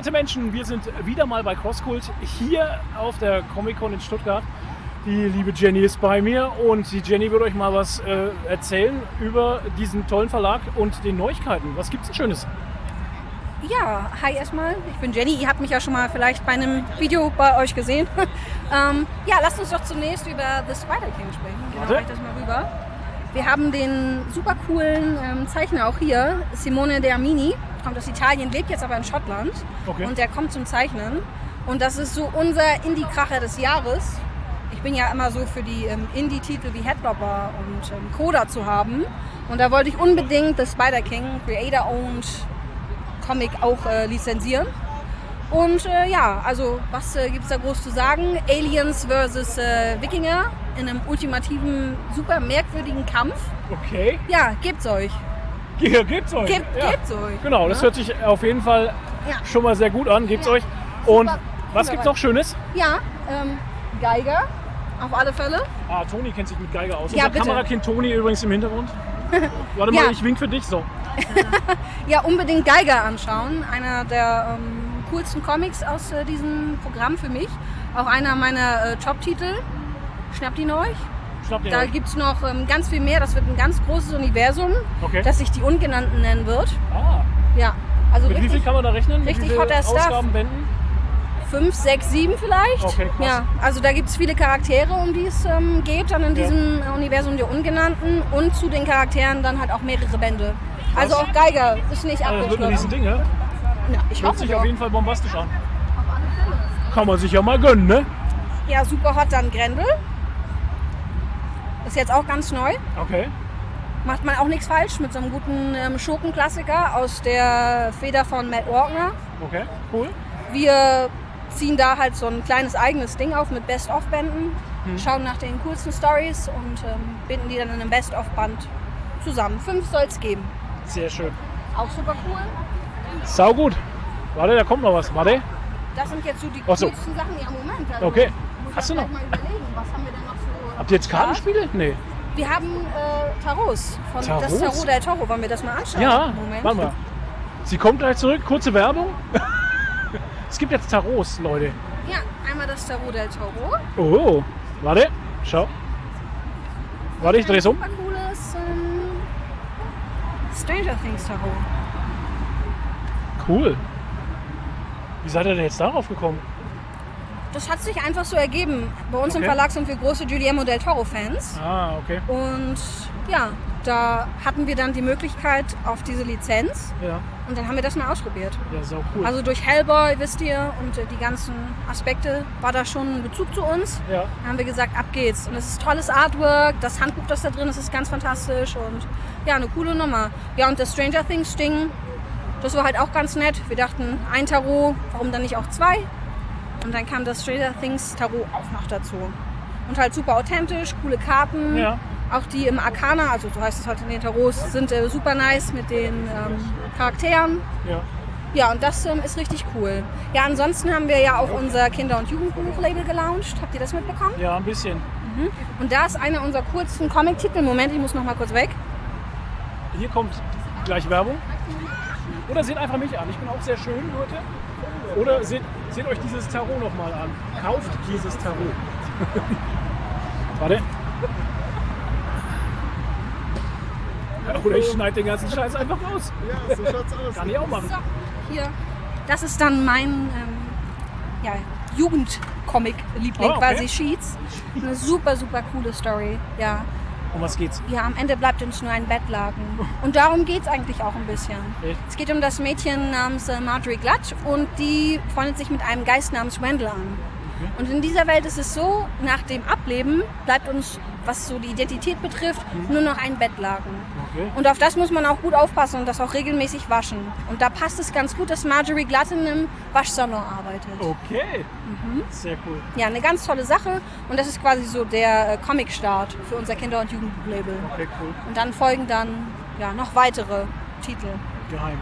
Werte Menschen, wir sind wieder mal bei CrossCult hier auf der Comic-Con in Stuttgart. Die liebe Jenny ist bei mir und die Jenny wird euch mal was erzählen über diesen tollen Verlag und den Neuigkeiten. Was gibt's denn Schönes? Ja, hi erstmal, ich bin Jenny. Ihr habt mich ja schon mal vielleicht bei einem Video bei euch gesehen. Ja, lasst uns doch zunächst über The Spider-King sprechen. Genau, reicht das mal rüber. Wir haben den super coolen Zeichner auch hier, Simone De Armini. Kommt aus Italien, lebt jetzt aber in Schottland. Okay. Und der kommt zum Zeichnen. Und das ist so unser Indie-Kracher des Jahres. Ich bin ja immer so für die Indie-Titel wie Headlopper und Coda zu haben. Und da wollte ich unbedingt The Spider-King, Creator-Owned Comic auch lizenzieren. Und ja, also was gibt es da groß zu sagen? Aliens vs. Wikinger in einem ultimativen, super merkwürdigen Kampf. Okay. Ja, gebt's euch. Ja, gebt's euch. Gebt's euch. Genau, das hört sich auf jeden Fall schon mal sehr gut an. Gebt's euch. Und was gibt's noch Schönes? Ja, Geiger, auf alle Fälle. Ah, Toni kennt sich mit Geiger aus. Ja, Unser bitte. Kamerakind Toni übrigens im Hintergrund. Warte mal, ich wink für dich so. Ja, unbedingt Geiger anschauen. Einer der coolsten Comics aus diesem Programm für mich. Auch einer meiner Top-Titel. Schnappt ihn euch. Da gibt es noch ganz viel mehr. Das wird ein ganz großes Universum, das sich die Ungenannten nennen wird. Ah. Ja, also mit wie viel kann man da rechnen? Richtig hotter Stuff. Ausgabenbänden? 5, 6, 7 vielleicht. Okay, krass. Ja, also da gibt es viele Charaktere, um die es geht, dann in diesem Universum der Ungenannten. Und zu den Charakteren dann halt auch mehrere Bände. Krass. Also auch Geiger ist nicht abgeschlossen. Das wird ein Riesending, ja? Ja, ich hoffe sich auf jeden Fall bombastisch an. Kann man sich ja mal gönnen, ne? Ja, super hot dann Grendel. Ist jetzt auch ganz neu. Okay. Macht man auch nichts falsch mit so einem guten Schurkenklassiker aus der Feder von Matt Wagner. Okay, cool. Wir ziehen da halt so ein kleines eigenes Ding auf mit Best-of-Bänden, schauen nach den coolsten Stories und binden die dann in einem Best-of-Band zusammen. 5 soll es geben. Sehr schön. Auch super cool. Sau gut. Warte, da kommt noch was. Warte. Das sind jetzt so die coolsten Sachen. Ja, Moment. Also okay. Hast du noch? Mal überlegen, was haben wir denn noch so? Habt ihr jetzt Kartenspiele? Nee. Wir haben Tarots. Das Tarot del Toro. Wollen wir das mal anschauen? Ja, Moment. warte mal. Sie kommt gleich zurück. Kurze Werbung. Es gibt jetzt Tarots, Leute. Ja, einmal das Tarot del Toro. Oh, warte. Schau. Warte, ich dreh's um. Super cooles Stranger Things Tarot. Cool. Wie seid ihr denn jetzt darauf gekommen? Das hat sich einfach so ergeben. Bei uns im Verlag sind wir große Guillermo del Toro-Fans. Ah, okay. Und ja, da hatten wir dann die Möglichkeit auf diese Lizenz. Ja. Und dann haben wir das mal ausprobiert. Ja, sau cool. Also durch Hellboy, wisst ihr, und die ganzen Aspekte war da schon ein Bezug zu uns. Ja. Dann haben wir gesagt, ab geht's. Und es ist tolles Artwork, das Handbuch, das da drin ist, ist ganz fantastisch und ja, eine coole Nummer. Ja, und das Stranger Things Ding, das war halt auch ganz nett. Wir dachten, ein Tarot, warum dann nicht auch 2? Und dann kam das Stranger Things Tarot auch noch dazu. Und halt super authentisch, coole Karten. Ja. Auch die im Arcana, also so heißt es heute in den Tarots, sind super nice mit den Charakteren. Ja. Ja, und das ist richtig cool. Ja, ansonsten haben wir ja auch unser Kinder- und Jugendbuch-Label gelauncht. Habt ihr das mitbekommen? Ja, ein bisschen. Und da ist einer unserer coolsten Comic-Titel. Moment, ich muss noch mal kurz weg. Hier kommt gleich Werbung. Oder seht einfach mich an. Ich bin auch sehr schön heute. Oder seht euch dieses Tarot nochmal an. Kauft dieses Tarot. Warte. Oder ich schneide den ganzen Scheiß einfach raus. Ja, so schaut's aus. Kann ich auch machen. So, hier. Das ist dann mein Jugendcomic-Liebling, quasi Sheets. Eine super, super coole Story. Ja. Um was geht's? Ja, am Ende bleibt uns nur ein Bettlaken. Und darum geht's eigentlich auch ein bisschen. Echt? Es geht um das Mädchen namens Marjorie Glatt und die freundet sich mit einem Geist namens Wendell an. Und in dieser Welt ist es so, nach dem Ableben bleibt uns, was so die Identität betrifft, nur noch ein Bettlaken. Und auf das muss man auch gut aufpassen und das auch regelmäßig waschen. Und da passt es ganz gut, dass Marjorie Glatt in einem Waschsalon arbeitet. Okay, sehr cool. Ja, eine ganz tolle Sache und das ist quasi so der Comic-Start für unser Kinder- und Jugendbuchlabel. Okay, cool. Und dann folgen dann noch weitere Titel. Geheim.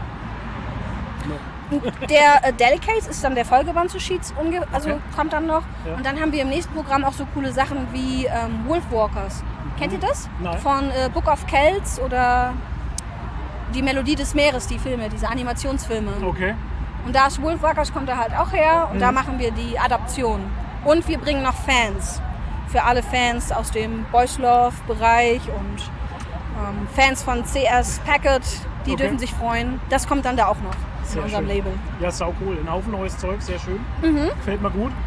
Der Delicates ist dann der Folgeband zu Sheets, kommt dann noch. Ja. Und dann haben wir im nächsten Programm auch so coole Sachen wie Wolfwalkers. Kennt ihr das? Nein. Von Book of Kells oder Die Melodie des Meeres, die Filme, diese Animationsfilme. Okay. Und da ist Wolfwalkers, kommt er halt auch her und da machen wir die Adaption. Und wir bringen noch Fans. Für alle Fans aus dem Boys Love-Bereich und Fans von CS Packet, die dürfen sich freuen. Das kommt dann da auch noch in unserem Label. Ja, sau cool. Ein Haufen neues Zeug, sehr schön. Gefällt mir gut.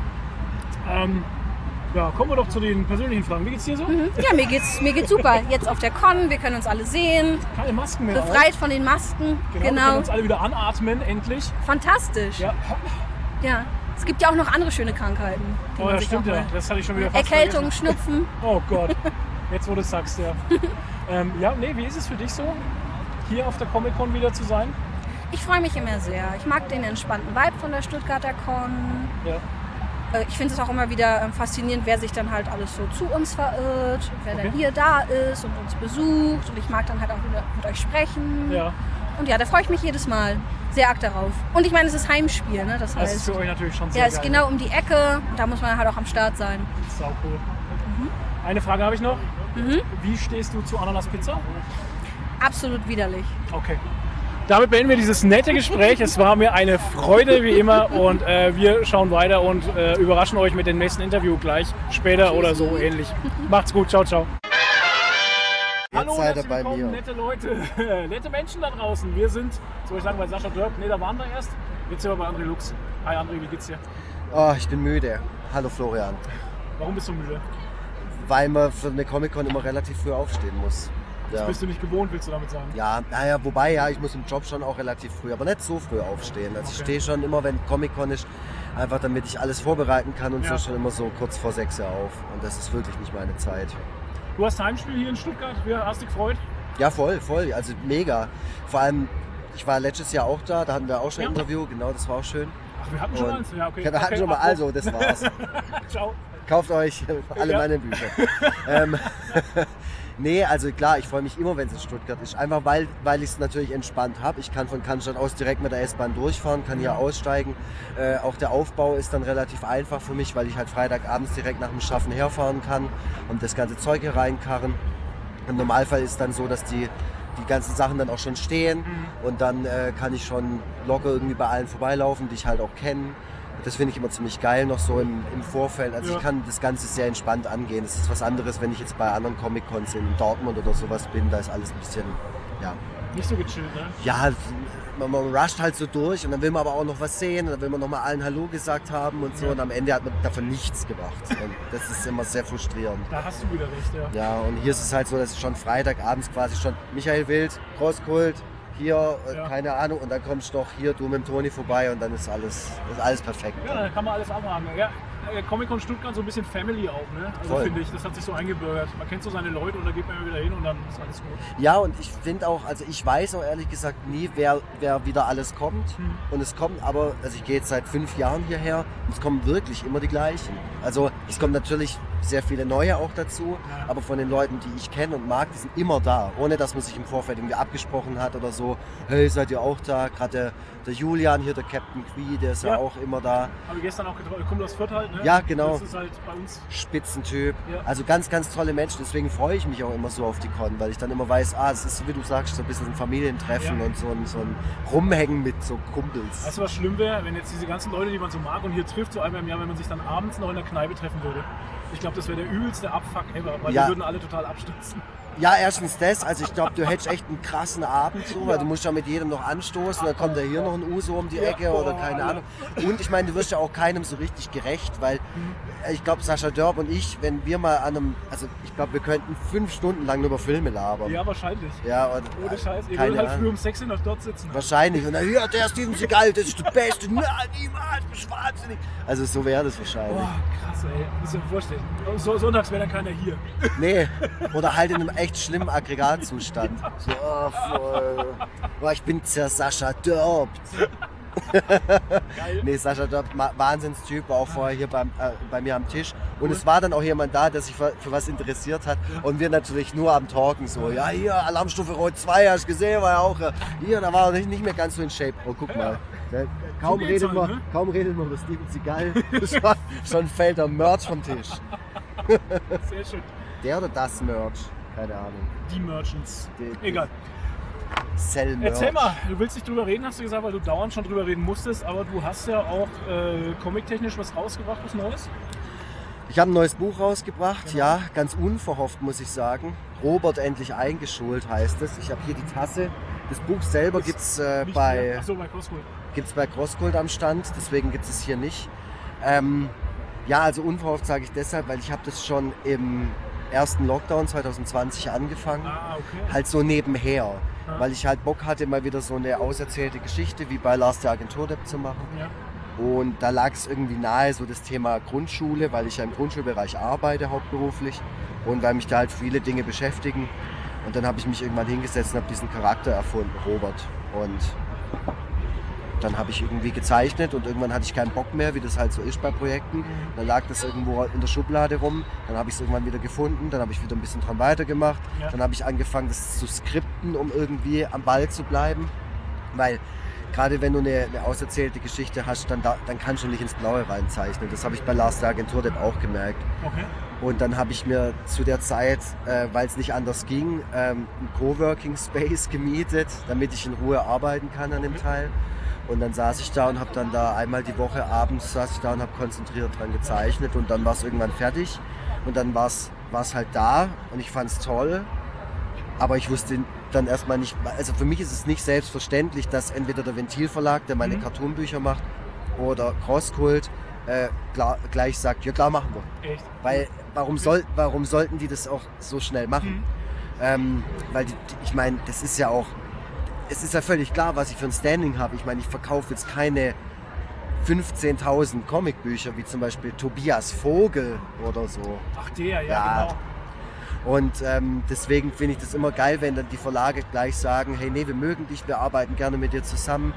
Ja, kommen wir doch zu den persönlichen Fragen. Wie geht's dir so? Ja, mir geht's super. Jetzt auf der Con, wir können uns alle sehen. Keine Masken mehr. Befreit von den Masken. Genau. Wir können uns alle wieder anatmen, endlich. Fantastisch. Ja. Es gibt ja auch noch andere schöne Krankheiten. Oh ja, stimmt ja. Das hatte ich schon wieder fast Erkältung, vergessen. Schnupfen. Oh Gott. Jetzt, wo du es sagst, ja. Wie ist es für dich so, hier auf der Comic-Con wieder zu sein? Ich freue mich immer sehr. Ich mag den entspannten Vibe von der Stuttgarter Con. Ja. Ich finde es auch immer wieder faszinierend, wer sich dann halt alles so zu uns verirrt, wer dann hier da ist und uns besucht. Und ich mag dann halt auch wieder mit euch sprechen. Ja. Und ja, da freue ich mich jedes Mal sehr arg darauf. Und ich meine, es ist Heimspiel, ne? Das heißt, Das ist für euch natürlich schon sehr ja, es ist geil. genau um die Ecke. Und da muss man halt auch am Start sein. Sau cool. Eine Frage habe ich noch. Wie stehst du zu Ananas-Pizza? Absolut widerlich. Okay. Damit beenden wir dieses nette Gespräch. Es war mir eine Freude wie immer und wir schauen weiter und überraschen euch mit dem nächsten Interview gleich später oder so ähnlich. Macht's gut, ciao, ciao. Hallo, herzlich willkommen, nette Leute, nette Menschen da draußen. Wir sind, soll ich sagen, bei Sascha Dörp. Ne, da waren wir erst. Jetzt sind wir bei André Lux. Hi André, wie geht's dir? Oh, ich bin müde. Hallo Florian. Warum bist du müde? Weil man für eine Comic-Con immer relativ früh aufstehen muss. Das bist du nicht gewohnt, willst du damit sagen? Ja, naja, wobei, ja, ich muss im Job schon auch relativ früh, aber nicht so früh aufstehen. Also ich stehe schon immer, wenn Comic-Con ist, einfach damit ich alles vorbereiten kann und so schon immer so kurz vor 6 Uhr auf. Und das ist wirklich nicht meine Zeit. Du hast Heimspiel hier in Stuttgart, hast dich gefreut? Ja, voll, also mega. Vor allem, ich war letztes Jahr auch da wir auch schon ein Interview, genau, das war auch schön. Ach, wir hatten schon eins? Ja, okay. Wir hatten schon mal, also, das war's. Ciao. Kauft euch alle meine Bücher. Nee, also klar, ich freue mich immer, wenn es in Stuttgart ist. Einfach weil ich es natürlich entspannt habe. Ich kann von Cannstatt aus direkt mit der S-Bahn durchfahren, kann hier aussteigen. Auch der Aufbau ist dann relativ einfach für mich, weil ich halt Freitagabends direkt nach dem Schaffen herfahren kann und das ganze Zeug hier reinkarren. Im Normalfall ist es dann so, dass die ganzen Sachen dann auch schon stehen und dann kann ich schon locker irgendwie bei allen vorbeilaufen, die ich halt auch kenne. Das finde ich immer ziemlich geil, noch so im Vorfeld. Also ich kann das Ganze sehr entspannt angehen. Das ist was anderes, wenn ich jetzt bei anderen Comic-Cons in Dortmund oder sowas bin. Da ist alles ein bisschen, ja. Nicht so gechillt, ne? Ja, man rusht halt so durch und dann will man aber auch noch was sehen. Und dann will man noch mal allen Hallo gesagt haben und so. Und am Ende hat man davon nichts gemacht. Und das ist immer sehr frustrierend. Da hast du wieder recht, ja. Ja, und hier ist es halt so, dass es schon Freitagabends quasi schon Michael Wild, Crosskult, hier, keine Ahnung, und dann kommst du noch hier, du mit dem Toni vorbei und dann ist alles perfekt. Ja, dann kann man alles abhaken. Ja, Comic-Con Stuttgart so ein bisschen Family auch, ne? Also finde ich, das hat sich so eingebürgert. Man kennt so seine Leute und da geht man immer wieder hin und dann ist alles gut. Ja, und ich finde auch, also ich weiß auch ehrlich gesagt nie, wer wieder alles kommt. Und es kommt aber, also ich gehe jetzt seit 5 Jahren hierher und es kommen wirklich immer die gleichen. Also es kommen natürlich sehr viele neue auch dazu, aber von den Leuten, die ich kenne und mag, die sind immer da, ohne dass man sich im Vorfeld irgendwie abgesprochen hat oder so. Hey, seid ihr auch da? Gerade der Julian hier, der Captain Quee, der ist ja auch immer da. Aber gestern auch kommt aus Fürth halt, ne? Ja, genau. Das ist halt bei uns. Spitzentyp. Ja. Also ganz, ganz tolle Menschen. Deswegen freue ich mich auch immer so auf die Con, weil ich dann immer weiß, es ist, wie du sagst, so ein bisschen ein Familientreffen und so ein Rumhängen mit so Kumpels. Weißt du, was schlimm wäre, wenn jetzt diese ganzen Leute, die man so mag und hier trifft, so einmal im Jahr, wenn man sich dann abends noch in der Kneipe treffen würde? Ich glaube, das wäre der übelste Abfuck ever, weil wir würden alle total abstürzen. Ja, erstens das, also ich glaube, du hättest echt einen krassen Abend so, weil du musst ja mit jedem noch anstoßen, dann kommt ja hier noch ein Uso um die Ecke oder keine Ahnung. Und ich meine, du wirst ja auch keinem so richtig gerecht, weil ich glaube, Sascha Dörp und ich, wenn wir mal an einem, also ich glaube, wir könnten 5 Stunden lang über Filme labern. Ja, wahrscheinlich. Ja, und ohne Scheiß, ihr würdet halt früh um 6 Uhr noch dort sitzen. Wahrscheinlich. Und dann, ja, der Steven Seagal, das ist der Beste. Nein, niemals, du bist wahnsinnig. Also so wäre das wahrscheinlich. Boah, krass, ey. Muss dir vorstellen. Sonntags wäre dann keiner hier. Nee, oder halt in einem echt schlimmen Aggregatzustand. So, voll. Ich bin Sascha Dörp. Nee, Sascha Dörp, Wahnsinnstyp, war auch vorher hier bei mir am Tisch. Und es war dann auch jemand da, der sich für was interessiert hat. Und wir natürlich nur am Talken so. Ja, hier, Alarmstufe Rot 2, hast du gesehen, war ja auch. Hier, da war er nicht mehr ganz so in Shape. Oh, guck mal. Kaum redet man über Steven Seagal. Schon fällt der Merch vom Tisch. Sehr schön. Der oder das Merch? Keine Ahnung. Die Merchants. Egal. Sell-Merch. Erzähl mal, du willst nicht drüber reden, hast du gesagt, weil du dauernd schon drüber reden musstest, aber du hast ja auch comic-technisch was rausgebracht, was Neues? Ich habe ein neues Buch rausgebracht, ja, ganz unverhofft, muss ich sagen. Robert endlich eingeschult heißt es. Ich habe hier die Tasse. Das Buch selber gibt es bei Crosskult am Stand, deswegen gibt es hier nicht. Ja, also unverhofft sage ich deshalb, weil ich habe das schon im ersten Lockdown 2020 angefangen, halt so nebenher, weil ich halt Bock hatte, mal wieder so eine auserzählte Geschichte wie bei Lars der Agenturdepp zu machen. Ja. Und da lag es irgendwie nahe, so das Thema Grundschule, weil ich ja im Grundschulbereich arbeite hauptberuflich und weil mich da halt viele Dinge beschäftigen. Und dann habe ich mich irgendwann hingesetzt und habe diesen Charakter erfunden, Robert. Und dann habe ich irgendwie gezeichnet und irgendwann hatte ich keinen Bock mehr, wie das halt so ist bei Projekten. Dann lag das irgendwo in der Schublade rum, dann habe ich es irgendwann wieder gefunden, dann habe ich wieder ein bisschen dran weitergemacht. Ja. Dann habe ich angefangen, das zu skripten, um irgendwie am Ball zu bleiben. Weil gerade wenn du eine auserzählte Geschichte hast, dann kannst du nicht ins Blaue reinzeichnen. Das habe ich bei Lars der Agenturdepp auch gemerkt. Okay. Und dann habe ich mir zu der Zeit, weil es nicht anders ging, einen Coworking Space gemietet, damit ich in Ruhe arbeiten kann an dem Teil. Und dann saß ich da und habe dann da einmal die Woche abends saß ich da und habe konzentriert dran gezeichnet und dann war es irgendwann fertig und dann war es halt da und ich fand es toll, aber ich wusste dann erstmal nicht, also für mich ist es nicht selbstverständlich, dass entweder der Ventilverlag, der meine Cartoonbücher macht, oder Crosskult gleich sagt, ja klar, machen wir. Echt? Weil warum sollten die das auch so schnell machen? Weil ich meine, das ist ja auch, es ist ja völlig klar, was ich für ein Standing habe. Ich meine, ich verkaufe jetzt keine 15.000 Comicbücher, wie zum Beispiel Tobias Vogel oder so. Ach der, ja genau. Und deswegen finde ich das immer geil, wenn dann die Verlage gleich sagen, hey, nee, wir mögen dich, wir arbeiten gerne mit dir zusammen.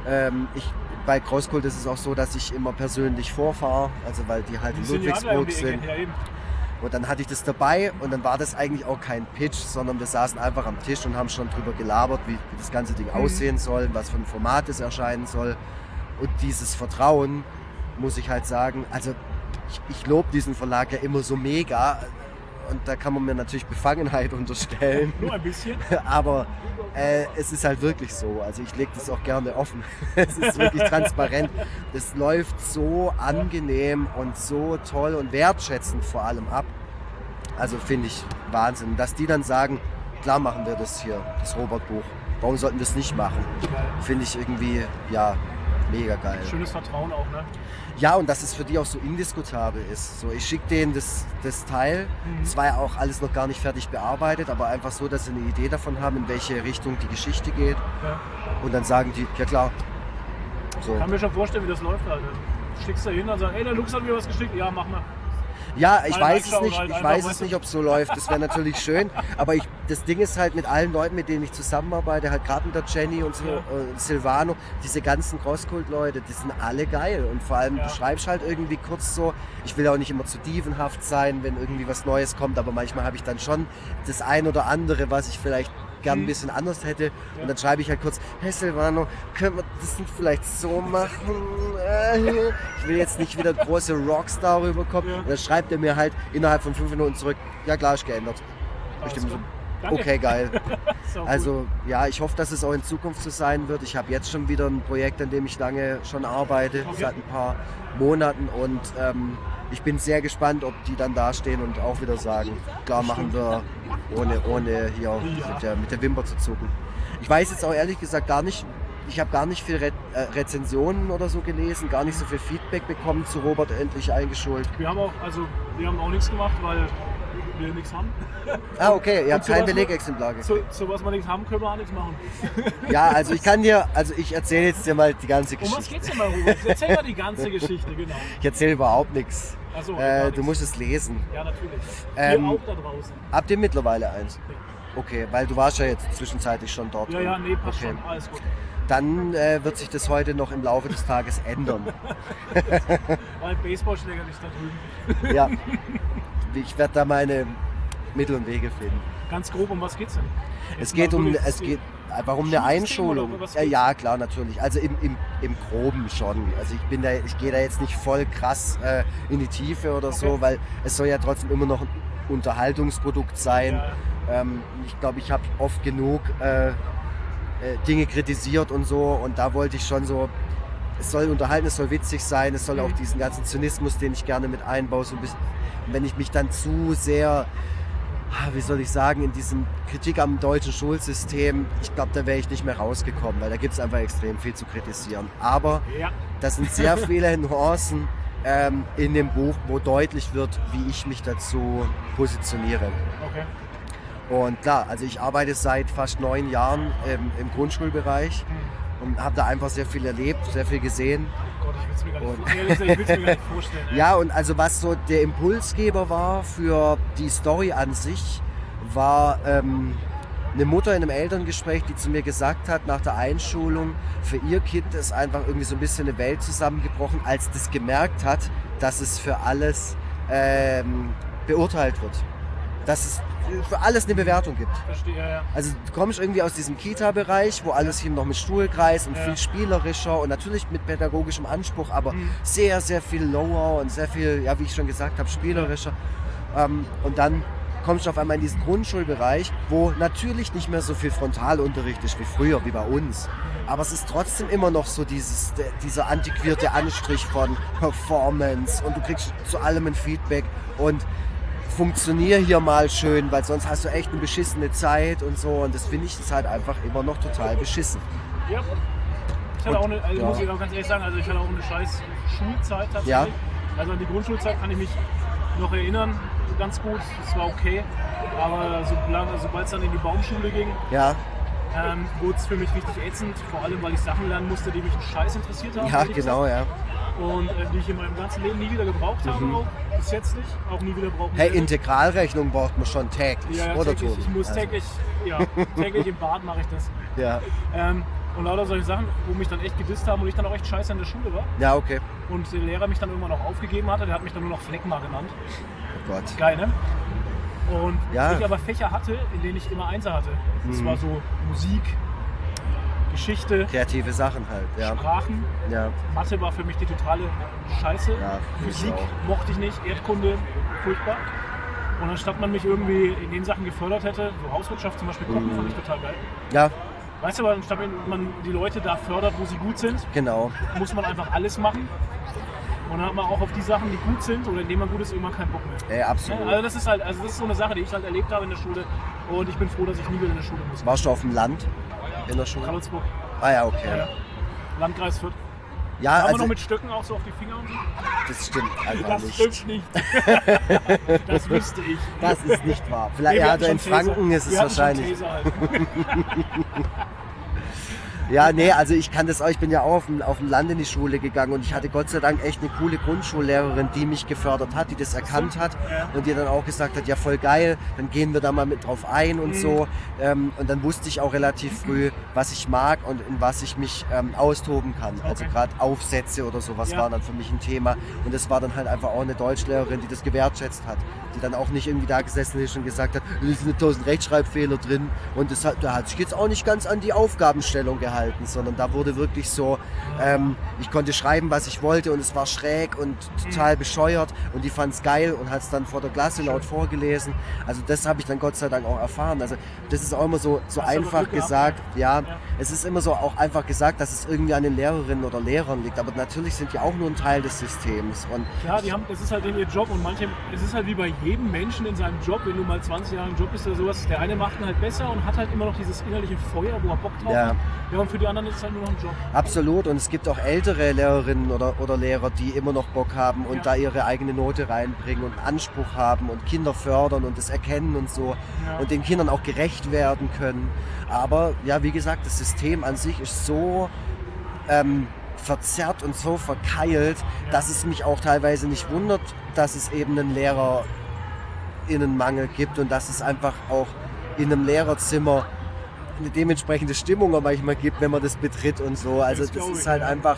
Bei Crosskult ist es auch so, dass ich immer persönlich vorfahre, also weil die halt in Ludwigsburg sind. Und dann hatte ich das dabei und dann war das eigentlich auch kein Pitch, sondern wir saßen einfach am Tisch und haben schon drüber gelabert, wie das ganze Ding aussehen soll, was für ein Format es erscheinen soll. Und dieses Vertrauen, muss ich halt sagen, also ich lobe diesen Verlag ja immer so mega und da kann man mir natürlich Befangenheit unterstellen. Nur ein bisschen. Aber es ist halt wirklich so, also ich lege das auch gerne offen. Es ist wirklich transparent. Es läuft so angenehm und so toll und wertschätzend vor allem ab. Also finde ich Wahnsinn, dass die dann sagen, klar machen wir das hier, das Robert-Buch. Warum sollten wir es nicht machen? Finde ich irgendwie, ja, mega geil. Schönes Vertrauen auch, ne? Ja, und dass es für die auch so indiskutabel ist. So, ich schicke denen das Teil. Es war ja auch alles noch gar nicht fertig bearbeitet, aber einfach so, dass sie eine Idee davon haben, in welche Richtung die Geschichte geht. Ja. Und dann sagen die, ja klar. So. Ich kann mir schon vorstellen, wie das läuft halt. Du schickst da hin und sagst, ey, der Lux hat mir was geschickt. Ja, mach mal. Ja, ich weiß es nicht. Ich weiß es nicht, ob es so läuft. Das wäre natürlich schön. Aber das Ding ist halt mit allen Leuten, mit denen ich zusammenarbeite, halt gerade mit der Jenny und so, Silvano, diese ganzen Crosskult-Leute, die sind alle geil. Und vor allem, du schreibst halt irgendwie kurz so, ich will auch nicht immer zu dievenhaft sein, wenn irgendwie was Neues kommt, aber manchmal habe ich dann schon das ein oder andere, was ich vielleicht gern ein bisschen anders hätte. Und dann schreibe ich halt kurz, hey Silvano, können wir das nicht vielleicht so machen? Ich will jetzt nicht wieder große Rockstar rüberkommen. Und dann schreibt er mir halt innerhalb von 5 Minuten zurück, ja klar, ist geändert. Bestimmt so, okay, geil. Also ja, ich hoffe, dass es auch in Zukunft so sein wird. Ich habe jetzt schon wieder ein Projekt, an dem ich lange schon arbeite, seit ein paar Monaten und ich bin sehr gespannt, ob die dann dastehen und auch wieder sagen, klar machen wir, ohne hier mit der Wimper zu zucken. Ich weiß jetzt auch ehrlich gesagt gar nicht, ich habe gar nicht viel Rezensionen oder so gelesen, gar nicht so viel Feedback bekommen zu Robert endlich eingeschult. Wir haben auch nichts gemacht, weil wir nichts haben. Ah, okay, ihr habt kein Belegexemplar gekriegt. So was wir nichts haben, können wir auch nichts machen. Ja, also ich erzähle jetzt dir mal die ganze Geschichte. Um was geht's denn mal, Robert? Erzähl mal die ganze Geschichte, genau. Ich erzähle überhaupt nichts. Ach so, du musst es lesen. Ja, natürlich. Wir auch da draußen. Habt ihr mittlerweile eins? Okay, weil du warst ja jetzt zwischenzeitlich schon dort. Ja, nee, passt schon, alles gut. Dann wird sich das heute noch im Laufe des Tages ändern. Weil Baseballschläger nicht da drüben. Ja, ich werde da meine Mittel und Wege finden. Ganz grob, um was geht's denn? Es geht einfach um eine Einschulung. Ja, klar, natürlich. Also im Groben schon. Also ich gehe da jetzt nicht voll krass in die Tiefe oder so, weil es soll ja trotzdem immer noch ein Unterhaltungsprodukt sein. Ja. Ich glaube, ich habe oft genug Dinge kritisiert und so. Und da wollte ich schon so, es soll unterhalten, es soll witzig sein, es soll auch diesen ganzen Zynismus, den ich gerne mit einbaue, so ein bisschen, wenn ich mich dann zu sehr, wie soll ich sagen, in diesem Kritik am deutschen Schulsystem, ich glaube, da wäre ich nicht mehr rausgekommen, weil da gibt es einfach extrem viel zu kritisieren. Aber das sind sehr viele Nuancen in dem Buch, wo deutlich wird, wie ich mich dazu positioniere. Okay. Und klar, also ich arbeite seit fast 9 Jahren im Grundschulbereich und habe da einfach sehr viel erlebt, sehr viel gesehen. Oh Gott, ich will es mir gar nicht vorstellen. Ja, und also was so der Impulsgeber war für die Story an sich, war eine Mutter in einem Elterngespräch, die zu mir gesagt hat, nach der Einschulung, für ihr Kind ist einfach irgendwie so ein bisschen eine Welt zusammengebrochen, als das gemerkt hat, dass es für alles beurteilt wird. Dass es für alles eine Bewertung gibt. Verstehe, ja. Also du kommst irgendwie aus diesem Kita-Bereich, wo alles hier noch mit Stuhlkreis und viel spielerischer und natürlich mit pädagogischem Anspruch, aber sehr, sehr viel lower und sehr viel, ja, wie ich schon gesagt habe, spielerischer. Und dann kommst du auf einmal in diesen Grundschulbereich, wo natürlich nicht mehr so viel Frontalunterricht ist wie früher, wie bei uns. Aber es ist trotzdem immer noch so dieser antiquierte Anstrich von Performance und du kriegst zu allem ein Feedback und funktionier hier mal schön, weil sonst hast du echt eine beschissene Zeit und so und das finde ich ist halt einfach immer noch total beschissen. Ja. Ich hatte auch eine, also muss ich auch ganz ehrlich sagen, also ich hatte auch eine scheiß Schulzeit tatsächlich. Ja. Also an die Grundschulzeit kann ich mich noch erinnern, ganz gut, das war okay, aber sobald es dann in die Baumschule ging, wurde es für mich richtig ätzend, vor allem weil ich Sachen lernen musste, die mich einen Scheiß interessiert haben. Ja, genau, ja. Und die ich in meinem ganzen Leben nie wieder gebraucht habe, auch bis jetzt nicht, auch nie wieder brauchen werde. Hey, Integralrechnung braucht man schon täglich, ja, oder täglich, ich muss täglich im Bad mache ich das. Ja. Und lauter solche Sachen, wo mich dann echt gedisst haben und ich dann auch echt scheiße in der Schule war. Ja, okay. Und der Lehrer mich dann irgendwann auch aufgegeben hatte, der hat mich dann nur noch Fleckma genannt. Oh Gott. Geil, ne? Und ich aber Fächer hatte, in denen ich immer Einser hatte. Das war so Musik, Geschichte, kreative Sachen halt, ja. Sprachen. Ja. Mathe war für mich die totale Scheiße. Ja, Physik mochte ich nicht, Erdkunde furchtbar. Und anstatt man mich irgendwie in den Sachen gefördert hätte, so Hauswirtschaft zum Beispiel, Kochen fand ich total geil. Ja. Weißt du, aber anstatt man die Leute da fördert, wo sie gut sind, genau, muss man einfach alles machen. Und dann hat man auch auf die Sachen, die gut sind oder in denen man gut ist, irgendwann keinen Bock mehr. Ja, absolut. Also das ist so eine Sache, die ich halt erlebt habe in der Schule. Und ich bin froh, dass ich nie wieder in der Schule muss. Warst du auf dem Land in der Schule? Karlsburg. Ah ja, okay. Ja. Landkreis Fürth. Ja, haben also, wir noch mit Stöcken auch so auf die Finger und so? Das stimmt einfach das nicht. Das stimmt nicht. Das wüsste ich. Das ist nicht wahr. Vielleicht in Franken ist es wahrscheinlich. Ja, nee, also ich kann das auch, ich bin ja auch auf dem Land in die Schule gegangen und ich hatte Gott sei Dank echt eine coole Grundschullehrerin, die mich gefördert hat, die das erkannt hat und die dann auch gesagt hat, ja voll geil, dann gehen wir da mal mit drauf ein und so. Und dann wusste ich auch relativ früh, was ich mag und in was ich mich austoben kann. Also gerade Aufsätze oder sowas waren dann für mich ein Thema und das war dann halt einfach auch eine Deutschlehrerin, die das gewertschätzt hat, die dann auch nicht irgendwie da gesessen ist und gesagt hat, es sind 1000 Rechtschreibfehler drin und da hat sich jetzt auch nicht ganz an die Aufgabenstellung gehalten. Sondern da wurde wirklich so, ich konnte schreiben, was ich wollte und es war schräg und total bescheuert und die fand es geil und hat es dann vor der Klasse laut vorgelesen. Also das habe ich dann Gott sei Dank auch erfahren. Also das ist auch immer so einfach gesagt, es ist immer so auch einfach gesagt, dass es irgendwie an den Lehrerinnen oder Lehrern liegt, aber natürlich sind die auch nur ein Teil des Systems. Und ja, das ist halt ihr Job und es ist halt wie bei jedem Menschen in seinem Job, wenn du mal 20 Jahre im Job bist oder sowas, der eine macht ihn halt besser und hat halt immer noch dieses innerliche Feuer, wo er Bock drauf hat. Ja, und für die anderen ist es halt nur noch ein Job. Absolut. Und es gibt auch ältere Lehrerinnen oder Lehrer, die immer noch Bock haben und da ihre eigene Note reinbringen und Anspruch haben und Kinder fördern und das erkennen und so und den Kindern auch gerecht werden können. Aber ja, wie gesagt, das System an sich ist so verzerrt und so verkeilt, dass es mich auch teilweise nicht wundert, dass es eben einen Lehrerinnenmangel gibt und dass es einfach auch in einem Lehrerzimmer eine dementsprechende Stimmung manchmal gibt, wenn man das betritt und so. Also das ist halt einfach,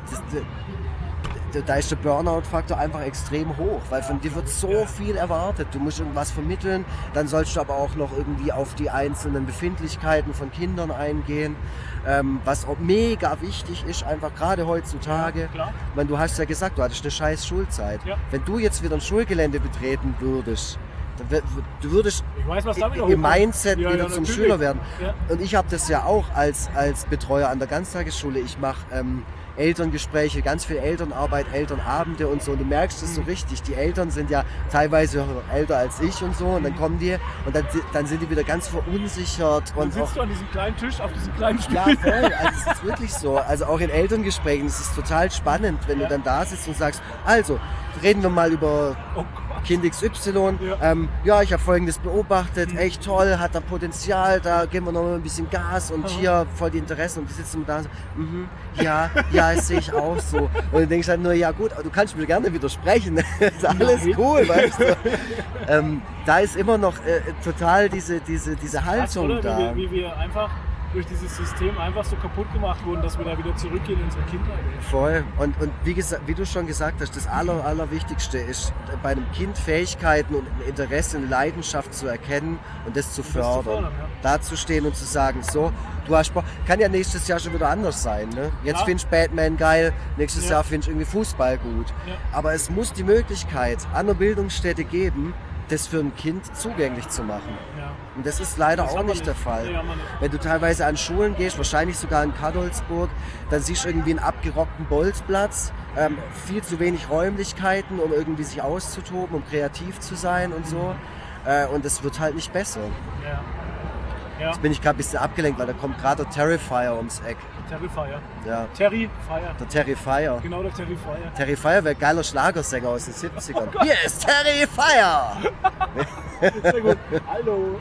da ist der Burnout-Faktor einfach extrem hoch, weil von dir wird so viel erwartet. Du musst irgendwas vermitteln, dann sollst du aber auch noch irgendwie auf die einzelnen Befindlichkeiten von Kindern eingehen, was auch mega wichtig ist, einfach gerade heutzutage. Ja, ich meine, du hast ja gesagt, du hattest eine scheiß Schulzeit. Ja. Wenn du jetzt wieder ein Schulgelände betreten würdest, Du würdest Ich weiß, was damit noch im kommt. Mindset Ja, wieder ja, zum natürlich. Schüler werden. Ja. Und ich habe das ja auch als Betreuer an der Ganztagesschule. Ich mache Elterngespräche, ganz viel Elternarbeit, Elternabende und so. Und du merkst es so richtig. Die Eltern sind ja teilweise noch älter als ich und so. Und dann kommen die und dann sind die wieder ganz verunsichert. Dann Und auch, sitzt du an diesem kleinen Tisch, auf diesem kleinen Stuhl. ja, voll. Also es ist wirklich so. Also auch in Elterngesprächen ist es total spannend, wenn du dann da sitzt und sagst, also, reden wir mal über Oh Gott. Kind XY. Ja. Ja, ich habe Folgendes beobachtet. Echt toll, hat da Potenzial, da geben wir noch mal ein bisschen Gas und hier voll die Interessen. Und die sitzen da und so, ja, das sehe ich auch so. Und du denkst halt nur, ja gut, aber du kannst mir gerne widersprechen. Ist alles Nein. cool, weißt du. Da ist immer noch total diese Krass, Haltung oder? da. Wie wir einfach durch dieses System einfach so kaputt gemacht wurden, dass wir da wieder zurückgehen in unsere Kindheit. Voll. Und wie du schon gesagt hast, das Allerwichtigste ist, bei einem Kind Fähigkeiten und Interesse und Leidenschaft zu erkennen und das zu fördern. Ja. Da zu stehen und zu sagen, so, du hast Bock. Kann ja nächstes Jahr schon wieder anders sein. Ne? Jetzt Ja. findest du Batman geil, nächstes Ja. Jahr findest du irgendwie Fußball gut. Ja. Aber es muss die Möglichkeit an der Bildungsstätte geben, das für ein Kind zugänglich zu machen. Ja. Und das ist leider Das auch haben wir nicht der Fall. Nee, haben wir nicht. Wenn du teilweise an Schulen gehst, wahrscheinlich sogar in Kadolsburg, dann siehst du irgendwie einen abgerockten Bolzplatz, viel zu wenig Räumlichkeiten, um irgendwie sich auszutoben, um kreativ zu sein und so. Und es wird halt nicht besser. Ja. Ja. Jetzt bin ich gerade ein bisschen abgelenkt, weil da kommt gerade der Terrifier ums Eck. Terrifier. Ja, Terrifier. der Terrifier. Genau, der Terrifier. Terrifier wäre ein geiler Schlagersänger aus den 70ern. Hier ist Terrifier! Sehr gut. Hallo.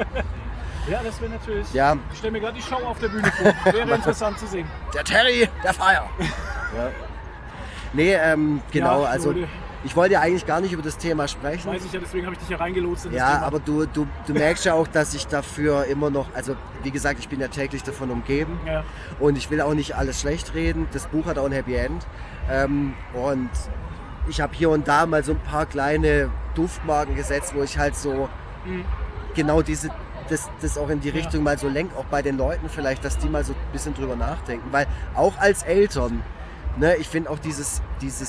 Ja, das wäre natürlich. Ja, Ich stelle mir gerade die Show auf der Bühne vor. Wäre interessant zu sehen. der Terry, der Fire. Ja. Nee, genau, Ja, also Leute. ich wollte ja eigentlich gar nicht über das Thema sprechen. Weiß ich ja, deswegen habe ich dich ja reingelotst in das Ja, Thema. aber du merkst ja auch, dass ich dafür immer noch, also wie gesagt, ich bin ja täglich davon umgeben Ja. und ich will auch nicht alles schlecht reden. Das Buch hat auch ein Happy End und ich habe hier und da mal so ein paar kleine Duftmarken gesetzt, wo ich halt so genau das auch in die Richtung mal so lenkt, auch bei den Leuten vielleicht, dass die mal so ein bisschen drüber nachdenken, weil auch als Eltern, ne, ich finde auch dieses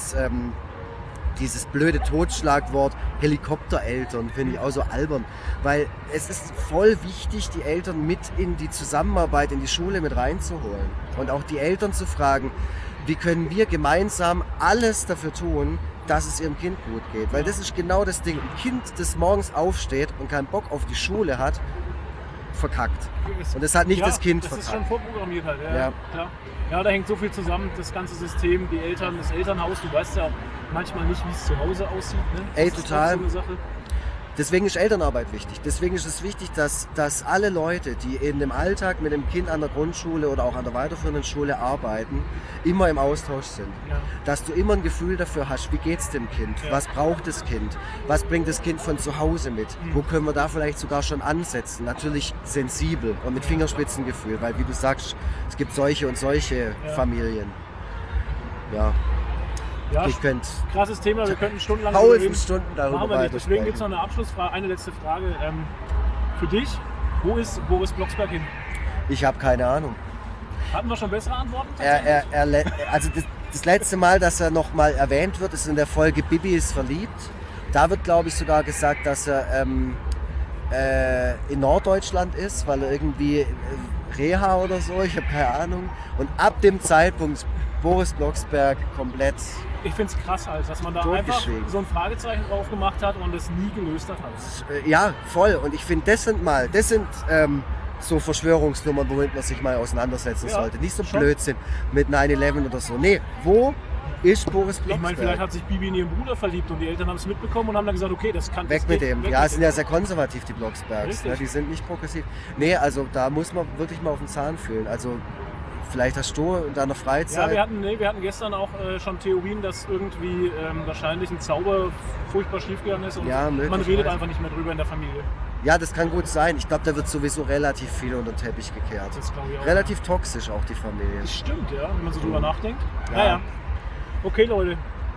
blöde Totschlagwort Helikoptereltern finde ich auch so albern, weil es ist voll wichtig, die Eltern mit in die Zusammenarbeit in die Schule mit reinzuholen und auch die Eltern zu fragen, wie können wir gemeinsam alles dafür tun, dass es ihrem Kind gut geht, weil das ist genau das Ding. Ein Kind, das morgens aufsteht und keinen Bock auf die Schule hat, verkackt. Und das hat nicht das Kind das verkackt. ist schon vorprogrammiert halt. Ja, Ja. klar. Ja, da hängt so viel zusammen, das ganze System, die Eltern, das Elternhaus. Du weißt ja auch manchmal nicht, wie es zu Hause aussieht. Ne? Ey, Das ist total. auch so eine Sache. Deswegen ist Elternarbeit wichtig. Deswegen ist es wichtig, dass alle Leute, die in dem Alltag mit dem Kind an der Grundschule oder auch an der weiterführenden Schule arbeiten, immer im Austausch sind. Ja. Dass du immer ein Gefühl dafür hast, wie geht es dem Kind, Ja. was braucht das Kind, was bringt das Kind von zu Hause mit, wo können wir da vielleicht sogar schon ansetzen. Natürlich sensibel und mit Fingerspitzengefühl, weil wie du sagst, es gibt solche und solche Familien. Ja, Ja, ich könnte krasses Thema, wir könnten stundenlang darüber reden. 1000 Stunden darüber Machen wir nicht. Deswegen weitersprechen. gibt es noch eine Abschlussfrage, eine letzte Frage. Für dich, wo ist Boris Blocksberg hin? Ich habe keine Ahnung. Hatten wir schon bessere Antworten? Also das letzte Mal, dass er noch mal erwähnt wird, ist in der Folge Bibi ist verliebt. Da wird, glaube ich, sogar gesagt, dass er in Norddeutschland ist, weil er irgendwie Reha oder so, ich habe keine Ahnung. Und ab dem Zeitpunkt Boris Blocksberg komplett. Ich finde es krass, halt, dass man da einfach Totgeschwiegen. so ein Fragezeichen drauf gemacht hat und es nie gelöst hat. Ja, voll. Und ich finde, das sind so Verschwörungsnummern, womit man sich mal auseinandersetzen Ja, sollte. Nicht so schon. Blödsinn mit 9/11 oder so. Nee, wo ist Boris Blocksberg? Ich meine, vielleicht hat sich Bibi in ihren Bruder verliebt und die Eltern haben es mitbekommen und haben dann gesagt, okay, das kann Weg das mit geht, dem. weg Ja, mit sind dem. ja sehr konservativ, die Blocksbergs. Richtig. Ne? Die sind nicht progressiv. Nee, also da muss man wirklich mal auf den Zahn fühlen. Also vielleicht hast du in deiner Ja, Freizeit... wir hatten gestern auch schon Theorien, dass irgendwie wahrscheinlich ein Zauber furchtbar schiefgegangen ist und Ja, man möglicherweise. redet einfach nicht mehr drüber in der Familie. Ja, das kann gut sein. Ich glaube, da wird sowieso relativ viel unter den Teppich gekehrt. Das glaube ich auch. Relativ toxisch auch die Familie. Das stimmt, ja, wenn man so drüber nachdenkt. Ja. Naja. Okay, Leute.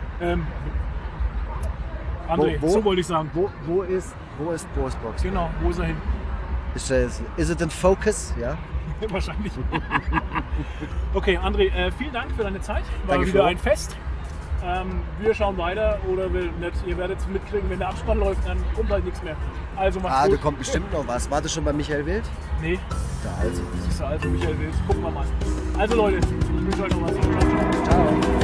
André, Wo- so wollte ich sagen. Wo ist Boris Blocksberg? Genau, wo ist er hin? Is it in focus? Ja. Wahrscheinlich. Okay, André, vielen Dank für deine Zeit. War Danke wieder für. ein Fest. Wir schauen weiter oder will nicht. Ihr werdet es mitkriegen, wenn der Abspann läuft, dann kommt halt nichts mehr. Also macht's Da gut. kommt bestimmt noch was. War das schon bei Michael Wild? Nee, Da also. das ist also Michael Wild. Gucken wir mal. Also Leute, ich wünsche euch noch was. Ciao. Ciao.